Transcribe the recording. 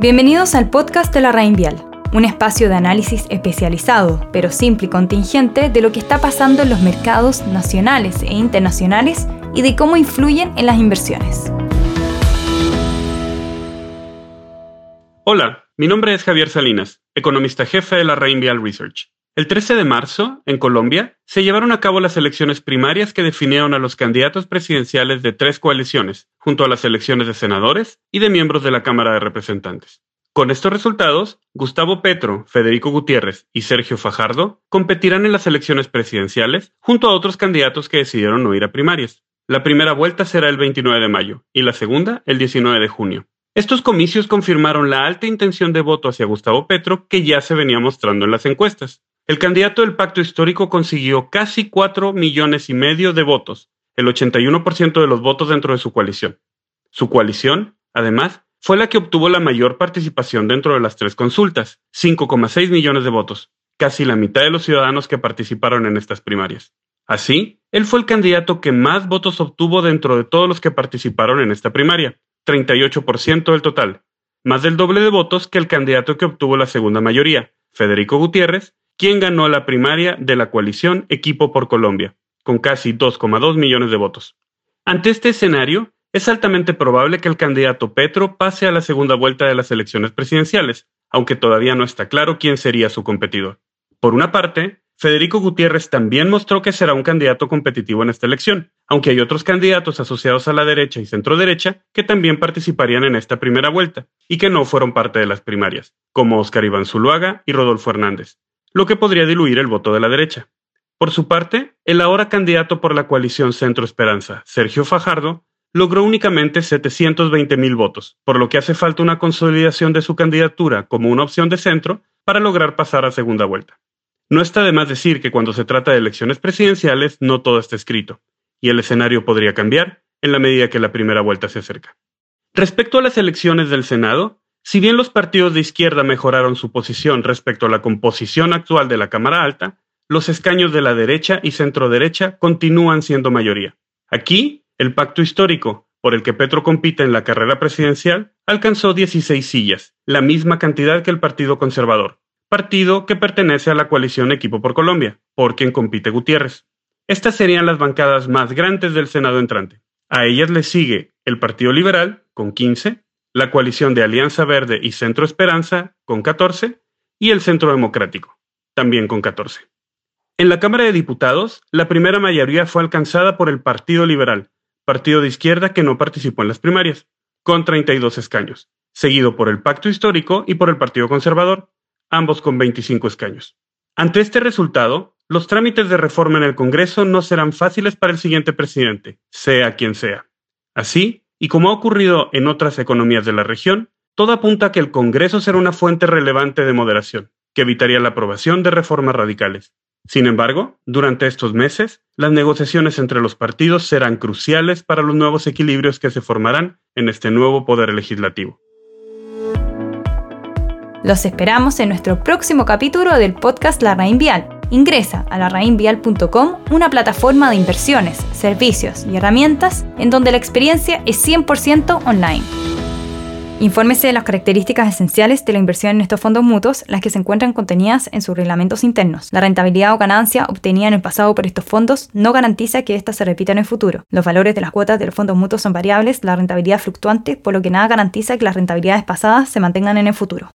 Bienvenidos al podcast de la Reinvial, un espacio de análisis especializado, pero simple y contingente, de lo que está pasando en los mercados nacionales e internacionales y de cómo influyen en las inversiones. Hola, mi nombre es Javier Salinas, economista jefe de la Reinvial Research. El 13 de marzo, en Colombia, se llevaron a cabo las elecciones primarias que definieron a los candidatos presidenciales de 3 coaliciones, junto a las elecciones de senadores y de miembros de la Cámara de Representantes. Con estos resultados, Gustavo Petro, Federico Gutiérrez y Sergio Fajardo competirán en las elecciones presidenciales junto a otros candidatos que decidieron no ir a primarias. La primera vuelta será el 29 de mayo y la segunda el 19 de junio. Estos comicios confirmaron la alta intención de voto hacia Gustavo Petro que ya se venía mostrando en las encuestas. El candidato del Pacto Histórico consiguió casi 4,5 millones de votos, el 81% de los votos dentro de su coalición. Su coalición, además, fue la que obtuvo la mayor participación dentro de las 3 consultas, 5,6 millones de votos, casi la mitad de los ciudadanos que participaron en estas primarias. Así, él fue el candidato que más votos obtuvo dentro de todos los que participaron en esta primaria, 38% del total, más del doble de votos que el candidato que obtuvo la segunda mayoría, Federico Gutiérrez, quien ganó la primaria de la coalición Equipo por Colombia, con casi 2,2 millones de votos. Ante este escenario, es altamente probable que el candidato Petro pase a la segunda vuelta de las elecciones presidenciales, aunque todavía no está claro quién sería su competidor. Por una parte, Federico Gutiérrez también mostró que será un candidato competitivo en esta elección, aunque hay otros candidatos asociados a la derecha y centroderecha que también participarían en esta primera vuelta y que no fueron parte de las primarias, como Óscar Iván Zuluaga y Rodolfo Hernández, lo que podría diluir el voto de la derecha. Por su parte, el ahora candidato por la coalición Centro Esperanza, Sergio Fajardo, logró únicamente 720,000 votos, por lo que hace falta una consolidación de su candidatura como una opción de centro para lograr pasar a segunda vuelta. No está de más decir que cuando se trata de elecciones presidenciales no todo está escrito, y el escenario podría cambiar en la medida que la primera vuelta se acerca. Respecto a las elecciones del Senado, si bien los partidos de izquierda mejoraron su posición respecto a la composición actual de la Cámara Alta, los escaños de la derecha y centroderecha continúan siendo mayoría. Aquí, el Pacto Histórico, por el que Petro compite en la carrera presidencial, alcanzó 16 sillas, la misma cantidad que el Partido Conservador, partido que pertenece a la coalición Equipo por Colombia, por quien compite Gutiérrez. Estas serían las bancadas más grandes del Senado entrante. A ellas le sigue el Partido Liberal, con 15, la coalición de Alianza Verde y Centro Esperanza, con 14, y el Centro Democrático, también con 14. En la Cámara de Diputados, la primera mayoría fue alcanzada por el Partido Liberal, partido de izquierda que no participó en las primarias, con 32 escaños, seguido por el Pacto Histórico y por el Partido Conservador, ambos con 25 escaños. Ante este resultado, los trámites de reforma en el Congreso no serán fáciles para el siguiente presidente, sea quien sea. Así, y como ha ocurrido en otras economías de la región, todo apunta a que el Congreso será una fuente relevante de moderación, que evitaría la aprobación de reformas radicales. Sin embargo, durante estos meses, las negociaciones entre los partidos serán cruciales para los nuevos equilibrios que se formarán en este nuevo poder legislativo. Los esperamos en nuestro próximo capítulo del podcast La Reinvial. Ingresa a lareinvial.com, una plataforma de inversiones, servicios y herramientas en donde la experiencia es 100% online. Infórmese de las características esenciales de la inversión en estos fondos mutuos, las que se encuentran contenidas en sus reglamentos internos. La rentabilidad o ganancia obtenida en el pasado por estos fondos no garantiza que éstas se repitan en el futuro. Los valores de las cuotas de los fondos mutuos son variables, la rentabilidad fluctuante, por lo que nada garantiza que las rentabilidades pasadas se mantengan en el futuro.